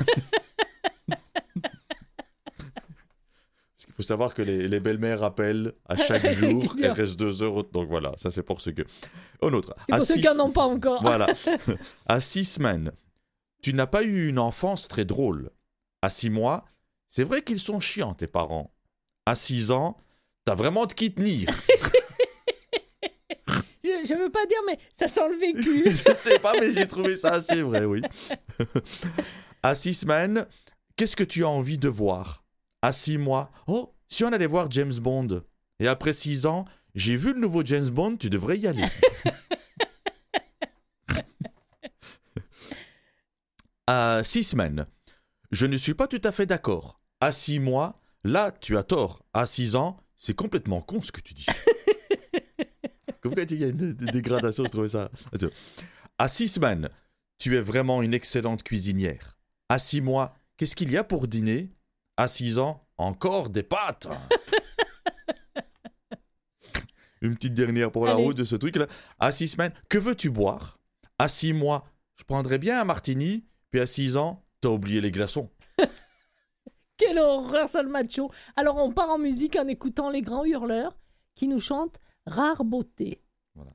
qu'il faut savoir que les, les belles-mères appellent à chaque jour et restent deux heures. Donc voilà, ça c'est pour ceux que... Un autre. C'est pour à ceux six... qui n'en ont pas encore. Voilà. À six semaines, tu n'as pas eu une enfance très drôle. À six mois, c'est vrai qu'ils sont chiants tes parents. À six ans, t'as vraiment de qui tenir. Je, je veux pas dire, mais ça sent le vécu. Je sais pas, mais j'ai trouvé ça assez vrai, oui. À six semaines, qu'est-ce que tu as envie de voir? À six mois, oh, si on allait voir James Bond. Et après six ans, j'ai vu le nouveau James Bond, tu devrais y aller. À six semaines, je ne suis pas tout à fait d'accord. À six mois, là, tu as tort. À six ans, c'est complètement con ce que tu dis. Comme quand il y a une dégradation, je trouvais ça. À six semaines, tu es vraiment une excellente cuisinière. À six mois, qu'est-ce qu'il y a pour dîner? À six ans, encore des pâtes. Une petite dernière pour la Allez. route de ce truc-là. À six semaines, que veux-tu boire? À six mois, je prendrais bien un martini. Puis à six ans, t'as oublié les glaçons. Quelle horreur, ça le macho. Alors on part en musique en écoutant les grands hurleurs qui nous chantent Rare beauté. Voilà.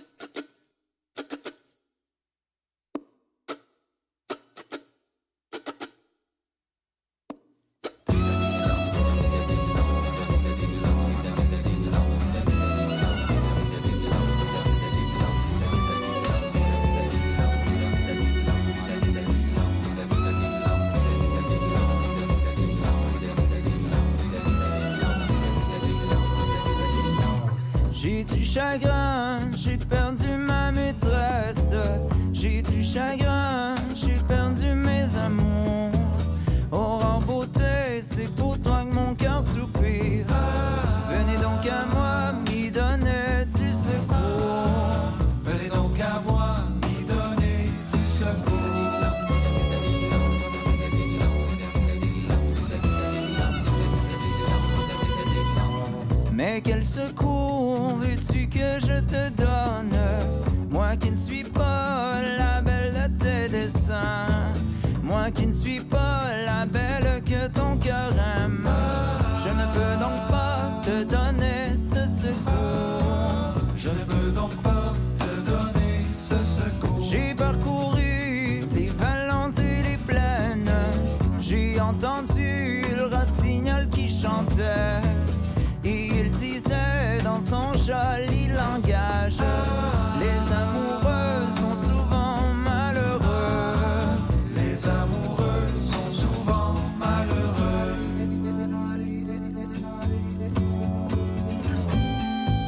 J'ai du chagrin, j'ai perdu ma maîtresse. J'ai du chagrin, j'ai perdu mes amours. Oh, rare beauté, c'est pour toi que mon cœur soupire. Venez donc à moi, m'y donner du secours. Venez donc à moi, m'y donner du secours. Mais quel secours veux-tu que je te donne? Moi qui ne suis pas la belle de tes dessins, moi qui ne suis pas la belle que ton cœur aime. Je ne peux donc pas te donner ce secours. Je ne peux donc pas te donner ce secours. J'ai parcouru les vallons et les plaines. J'ai entendu le rossignol qui chantait. Et il disait dans son joli langage, les amoureux sont souvent malheureux. Les amoureux sont souvent malheureux.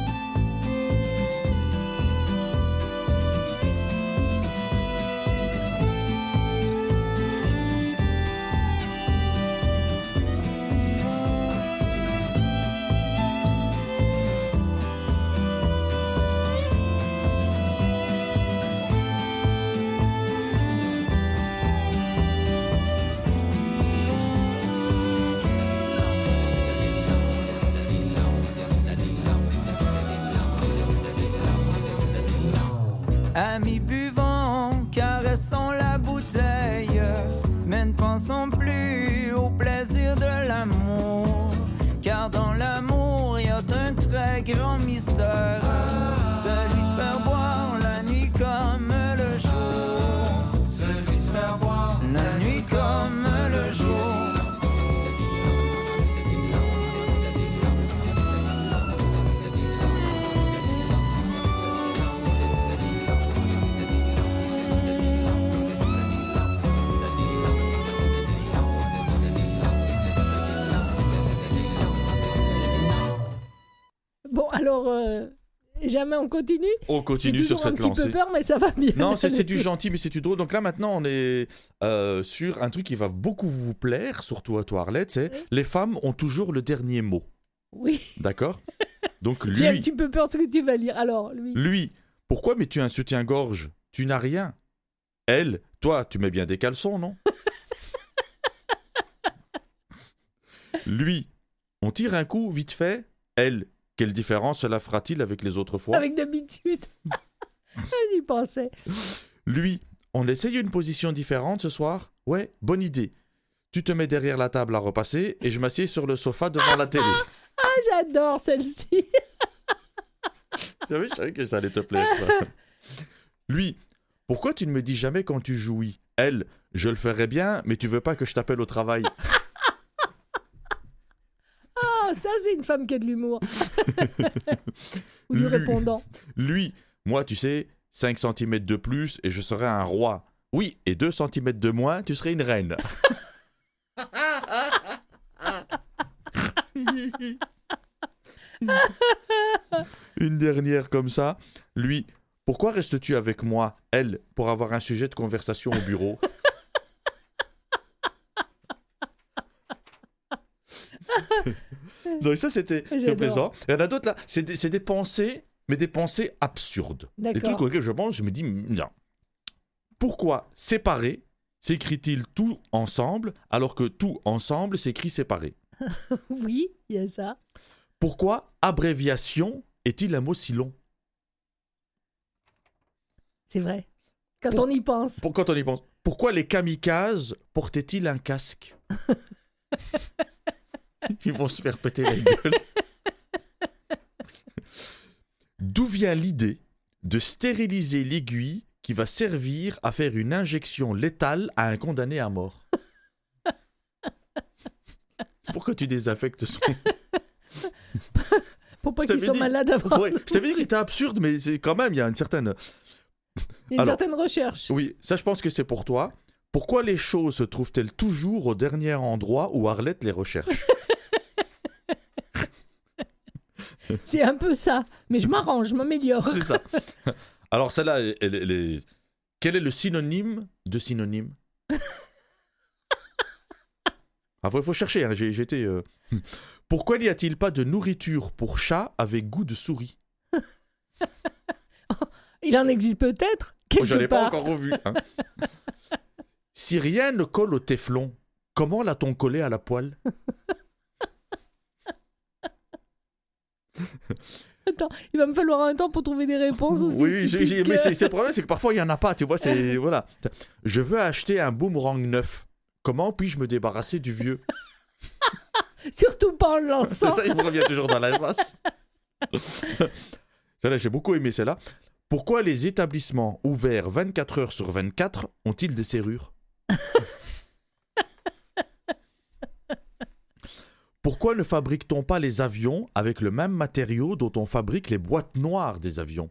Amis buvons, caressons la bouteille, mais ne pensons plus au plaisir de l'amour. Car dans l'amour, il y a un très grand mystère, celui de faire boire la nuit comme le jour. Celui de faire boire la nuit comme le jour. Bon, alors, euh, jamais on continue On continue J'ai sur toujours cette un petit lancée. peu peur, mais ça va bien. Non, c'est, c'est du gentil, mais c'est du drôle. Donc là, maintenant, on est euh, sur un truc qui va beaucoup vous plaire, surtout à toi, Arlette, c'est Oui. les femmes ont toujours le dernier mot. Oui, D'accord? Donc j'ai un lui, petit peu peur de ce que tu vas lire. Alors, lui, lui, pourquoi mets-tu un soutien-gorge? Tu n'as rien. Elle, toi, tu mets bien des caleçons, non? Lui, on tire un coup vite fait. Elle, quelle différence cela fera-t-il avec les autres fois? avec d'habitude. J'y pensais. Lui, on essaye une position différente ce soir? Ouais, bonne idée. Tu te mets derrière la table à repasser et je m'assieds sur le sofa devant la télé. Ah, j'adore celle-ci. J'avais, je savais que ça allait te plaire, ça. Lui, pourquoi tu ne me dis jamais quand tu jouis? Elle, je le ferais bien, mais tu veux pas que je t'appelle au travail. Ah, ça, c'est une femme qui a de l'humour. Ou du Lui. répondant. Lui, moi, tu sais, cinq centimètres de plus et je serais un roi. Oui, et deux centimètres de moins, tu serais une reine. Une dernière comme ça. Lui, pourquoi restes-tu avec moi? Elle, pour avoir un sujet de conversation au bureau. Donc ça, c'était, c'était J'adore. plaisant. Il y en a d'autres là, c'est des, c'est des pensées, mais des pensées absurdes. Des D'accord. trucs auxquels je pense, je me dis, non. Pourquoi séparé s'écrit-il tout ensemble alors que tout ensemble s'écrit séparé? Oui, il y a ça. Pourquoi abréviation est-il un mot si long? C'est vrai. Quand Pour- on y pense. Pour, quand on y pense. Pourquoi les kamikazes portaient-ils un casque? Ils vont se faire péter la gueule. D'où vient l'idée de stériliser l'aiguille qui va servir à faire une injection létale à un condamné à mort? Pourquoi tu désaffectes son... Pour pas Je qu'ils t'avais soient dit- malades avant. Ouais, je t'avais dit que c'était absurde, mais c'est quand même, il y a une certaine... Il y a une Alors- certaine recherche. Oui, ça je pense que c'est pour toi. Pourquoi les choses se trouvent-elles toujours au dernier endroit où Arlette les recherche? C'est un peu ça. Mais je m'arrange, je m'améliore. C'est ça. Alors celle-là, elle, elle- elle est... quel est le synonyme de synonyme? Ah, il faut chercher, hein, j'ai, j'ai été... euh, Pourquoi n'y a-t-il pas de nourriture pour chat avec goût de souris? Il en existe peut-être, quelque Oh, je l'ai pas part. encore revu. Hein. Si rien ne colle au téflon, comment l'a-t-on collé à la poêle? Attends, il va me falloir un temps pour trouver des réponses aussi Oui, j'ai, stupides j'ai- que- mais c'est, c'est le problème, c'est que parfois il y en a pas, tu vois, c'est voilà. Je veux acheter un boomerang neuf. Comment puis-je me débarrasser du vieux? Surtout pas en le C'est lançant. ça, il me revient toujours dans la face. Celle-là, j'ai beaucoup aimé celle-là. Pourquoi les établissements ouverts vingt-quatre heures sur vingt-quatre ont-ils des serrures? Pourquoi ne fabrique-t-on pas les avions avec le même matériau dont on fabrique les boîtes noires des avions?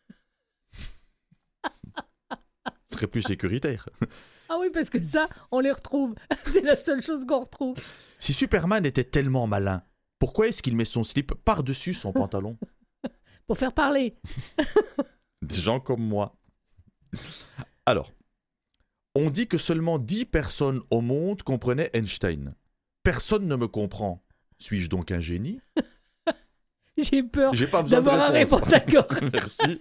Ce serait plus sécuritaire. Ah oui, parce que ça, on les retrouve. C'est la seule chose qu'on retrouve. Si Superman était tellement malin, pourquoi est-ce qu'il met son slip par-dessus son pantalon? Pour faire parler. Des gens comme moi. Alors, on dit que seulement dix personnes au monde comprenaient Einstein. Personne ne me comprend. Suis-je donc un génie? J'ai peur J'ai pas besoin de d'avoir un réponse. réponse d'accord. Merci.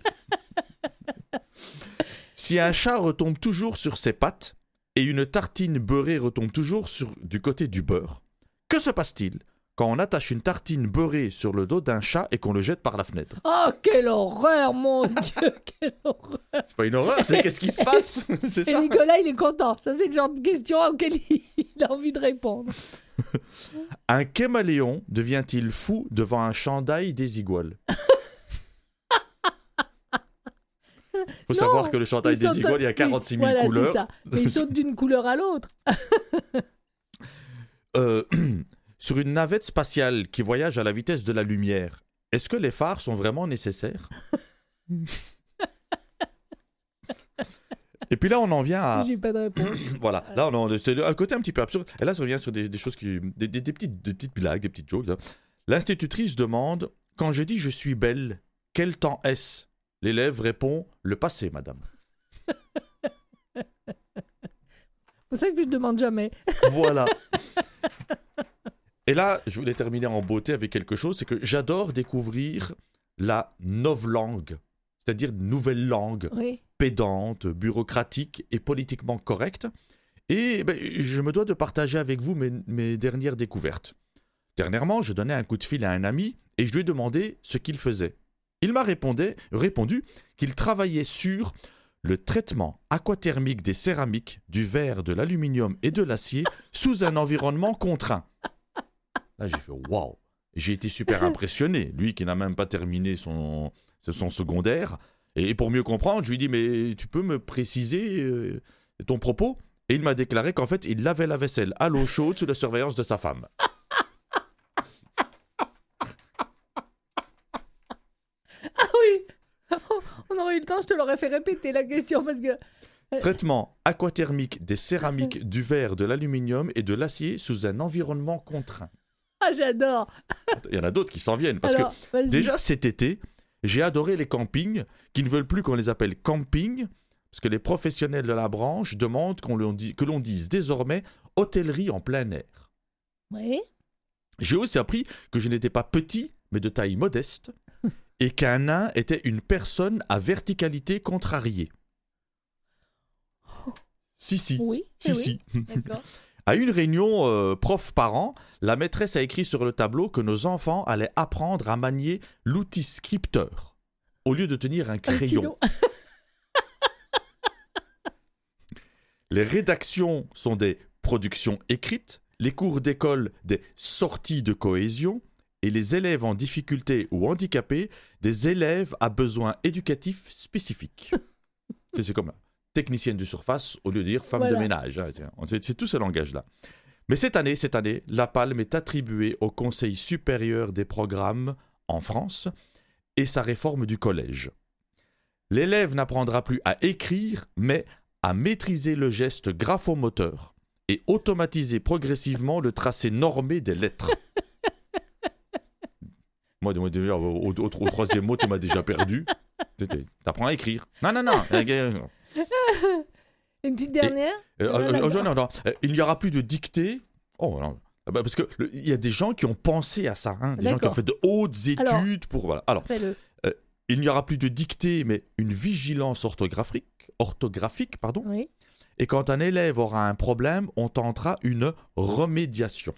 Si un chat retombe toujours sur ses pattes et une tartine beurrée retombe toujours sur, du côté du beurre, que se passe-t-il quand on attache une tartine beurrée sur le dos d'un chat et qu'on le jette par la fenêtre. Oh, quelle horreur, mon Dieu, quelle horreur. C'est pas une horreur, c'est qu'est-ce qui se passe. C'est Et ça. Nicolas, il est content. Ça, c'est le genre de question auquel il a envie de répondre. Un caméléon devient-il fou devant un chandail des iguales? Faut Non, savoir que le chandail il des saute- iguales, il y a quarante-six mille voilà, couleurs. c'est ça. Mais il saute d'une couleur à l'autre. Euh, sur une navette spatiale qui voyage à la vitesse de la lumière, est-ce que les phares sont vraiment nécessaires? Et puis là, on en vient à... J'ai pas de réponse. Voilà, là, on en... c'est un côté un petit peu absurde. Et là, ça revient sur des, des choses qui... Des, des- des petites, des petites blagues, des petites jokes. Là. L'institutrice demande « Quand je dis je suis belle, quel temps est-ce » L'élève répond « Le passé, madame. » C'est pour ça que je demande jamais. Voilà. Et là, je voulais terminer en beauté avec quelque chose, c'est que j'adore découvrir la novlangue, c'est-à-dire une nouvelle langue Oui. pédante, bureaucratique et politiquement correcte. Et ben, je me dois de partager avec vous mes, mes dernières découvertes. Dernièrement, je donnais un coup de fil à un ami et je lui ai demandé ce qu'il faisait. Il m'a répondu, répondu qu'il travaillait sur le traitement aquathermique des céramiques, du verre, de l'aluminium et de l'acier sous un environnement contraint. Là, j'ai fait « Waouh !» J'ai été super impressionné. Lui qui n'a même pas terminé son, son secondaire. Et pour mieux comprendre, je lui ai dit « Mais tu peux me préciser euh, ton propos ?» Et il m'a déclaré qu'en fait, il lavait la vaisselle à l'eau chaude sous la surveillance de sa femme. Ah oui. On aurait eu le temps, je te l'aurais fait répéter la question parce que... Traitement aquathermique des céramiques, du verre, de l'aluminium et de l'acier sous un environnement contraint. Ah, j'adore. Il y en a d'autres qui s'en viennent. Parce Alors, que vas-y. déjà cet été, j'ai adoré les campings qui ne veulent plus qu'on les appelle camping, parce que les professionnels de la branche demandent qu'on l'on dit, que l'on dise désormais hôtellerie en plein air. Oui. J'ai aussi appris que je n'étais pas petit, mais de taille modeste, et qu'un nain était une personne à verticalité contrariée. Si, si. Oui. Si, eh si. oui. D'accord. À une réunion euh, prof-parents, la maîtresse a écrit sur le tableau que nos enfants allaient apprendre à manier l'outil scripteur au lieu de tenir un Un crayon. stylo. Les rédactions sont des productions écrites, les cours d'école des sorties de cohésion et les élèves en difficulté ou handicapés des élèves à besoins éducatifs spécifiques. C'est c'est comme là. Technicienne de surface au lieu de dire femme Voilà. de ménage. hein. C'est, c'est tout ce langage-là. Mais cette année, cette année, la palme est attribuée au Conseil supérieur des programmes en France et sa réforme du collège. L'élève n'apprendra plus à écrire, mais à maîtriser le geste graphomoteur et automatiser progressivement le tracé normé des lettres. Moi, moi, déjà, au, au, au troisième mot, tu m'as déjà perdu. T'apprends à écrire. Non, non, non. Une petite dernière. Et, euh, Non, euh, d'accord. non, non, non. Euh, Il n'y aura plus de dictée. Oh non. Ah bah, parce que le- il y a des gens qui ont pensé à ça, hein, des gens qui ont D'accord. fait de hautes études Alors, pour voilà. Alors, Fais-le. il n'y aura plus de dictée, mais une vigilance orthographique, orthographique, pardon. Oui. Et quand un élève aura un problème, on tentera une remédiation.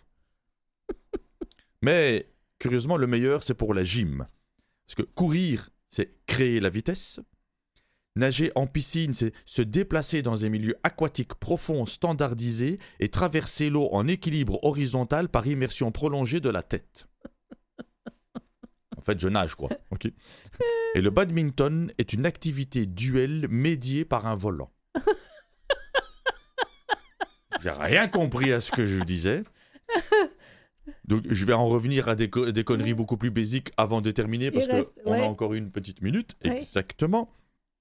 Mais curieusement, le meilleur, c'est pour la gym, parce que courir, c'est créer la vitesse. Nager en piscine, c'est se déplacer dans un milieu aquatique profond, standardisé, et traverser l'eau en équilibre horizontal par immersion prolongée de la tête. En fait, je nage, quoi. Ok. Et le badminton est une activité duel médiée par un volant. J'ai rien compris à ce que je disais. Donc, je vais en revenir à des, co- des conneries beaucoup plus basiques avant de terminer, parce Il reste, qu'on ouais. a encore une petite minute. Ouais. Exactement.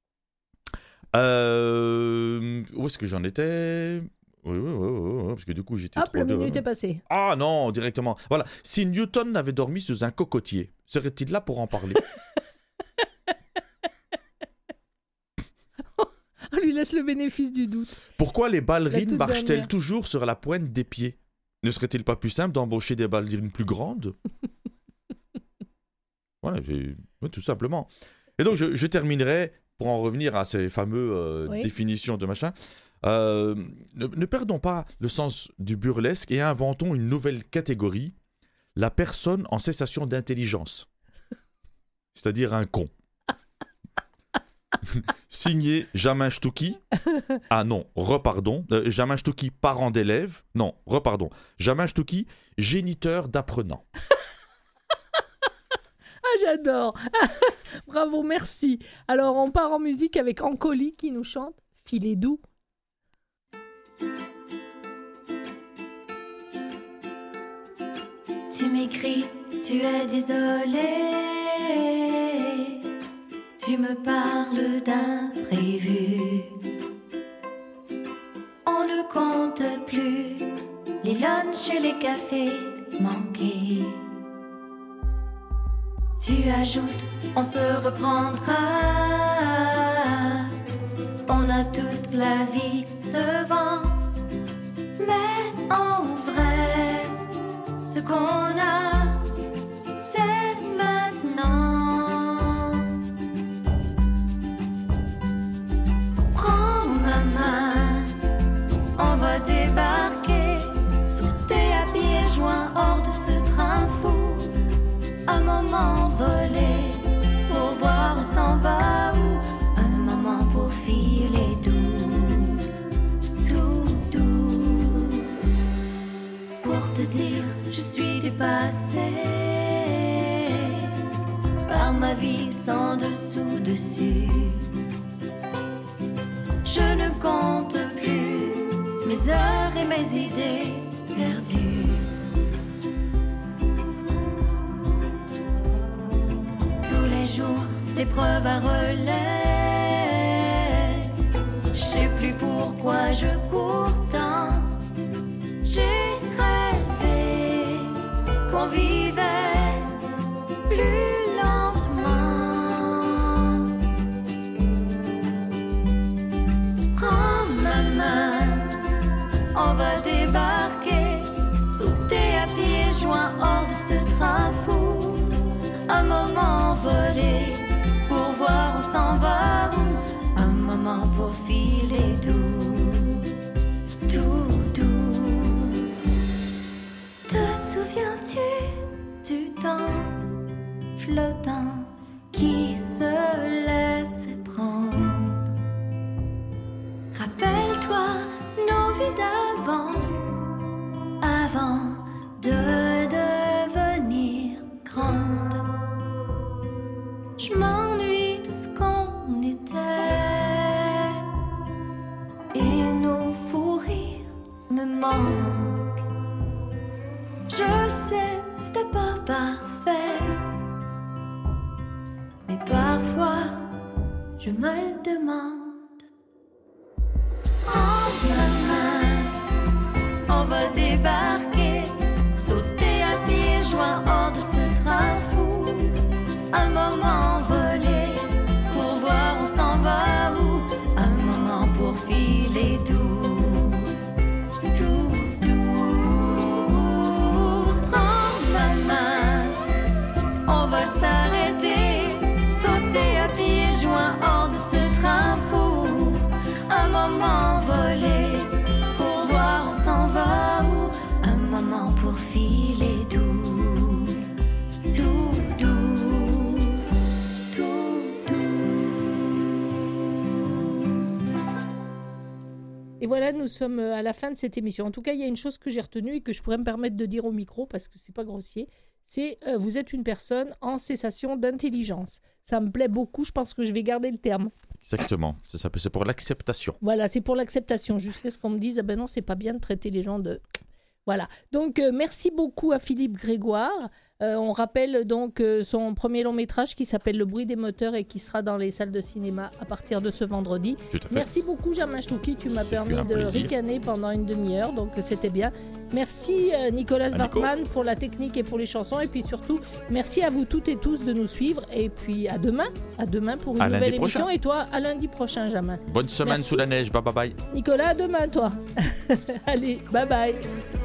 Euh, où est-ce que j'en étais? Oui, oui, oui, oui, oui, parce que du coup, j'étais Hop, trop... la de- minute est passée. Ah non, directement. Voilà. Si Newton avait dormi sous un cocotier, serait-il là pour en parler? On lui laisse le bénéfice du doute. Pourquoi les La ballerines toute marchent-elles dernière. toujours sur la pointe des pieds? Ne serait-il pas plus simple d'embaucher des ballerines plus grandes? Voilà, j'ai- ouais, tout simplement. Et donc, je, je terminerai, pour en revenir à ces fameuses euh, Oui. définitions de machin, euh, ne, ne perdons pas le sens du burlesque et inventons une nouvelle catégorie, la personne en cessation d'intelligence. C'est-à-dire un con. Signé Jamin Stouki. Ah non, repardon. Euh, Jamin Stouki, parent d'élève. Non, repardon. Jamin Stouki, géniteur d'apprenant. Ah, j'adore. Bravo, merci. Alors, on part en musique avec Ancoli qui nous chante Filet doux. Tu m'écris, tu es désolé. Tu me parles d'imprévu. On ne compte plus les lunchs et les cafés manqués. Tu ajoutes, on se reprendra. On a toute la vie devant. Mais en vrai, ce qu'on a, c'est maintenant. Prends ma main, on va débarquer, sauter à pieds joints hors de ce train fou. Un moment volé pour voir on s'en va où. Un moment pour filer doux, tout doux. Pour te dire, je suis dépassée par ma vie sans dessous dessus. Je ne compte plus mes heures et mes idées perdues. L'épreuve à relais. Je sais plus pourquoi je cours tant. J'ai rêvé qu'on vivait plus lentement. Prends ma main, on va débarquer, sauter à pieds joints hors de ce train fou. Un moment volé pour voir on s'en va où. Un moment pour filer doux, tout doux. Te souviens-tu du temps flottant qui se laisse prendre? Rappelle-toi nos vies d'avant, avant de devenir grande. Je m'ennuie de ce qu'on était et nos fous rires me manquent. Je sais, c'était pas parfait, mais parfois je me le demande. Prends ma main, on va débarquer, sauter à pieds joints hors de ce train fou. Un moment volé pour voir on s'en va où. Un moment pour filer doux, tout doux. Prends ma main, on va s'arrêter, sauter à pieds joints hors de ce train fou. Un moment volé pour voir on s'en va où. Un moment pour filer doux, tout doux. Et voilà, nous sommes à la fin de cette émission. En tout cas, il y a une chose que j'ai retenue et que je pourrais me permettre de dire au micro parce que c'est pas grossier. C'est euh, vous êtes une personne en cessation d'intelligence. Ça me plaît beaucoup. Je pense que je vais garder le terme. Exactement. C'est ça. C'est pour l'acceptation. Voilà, c'est pour l'acceptation. Jusqu'à ce qu'on me dise ah ben non, c'est pas bien de traiter les gens de. Voilà. Donc euh, merci beaucoup à Philippe Grégoire. Euh, on rappelle donc euh, son premier long métrage qui s'appelle Le bruit des moteurs et qui sera dans les salles de cinéma à partir de ce vendredi. Tout à fait. Merci beaucoup Jamin Stouki, tu m'as Ce permis fut un de plaisir. ricaner pendant une demi-heure, donc c'était bien. Merci euh, Nicolas Wartman pour la technique et pour les chansons et puis surtout merci à vous toutes et tous de nous suivre et puis à demain, à demain pour une À nouvelle lundi émission prochain. et toi à lundi prochain Jamin. Bonne semaine Merci. sous la neige. Bye bye bye. Nicolas, à demain toi. Allez, bye bye.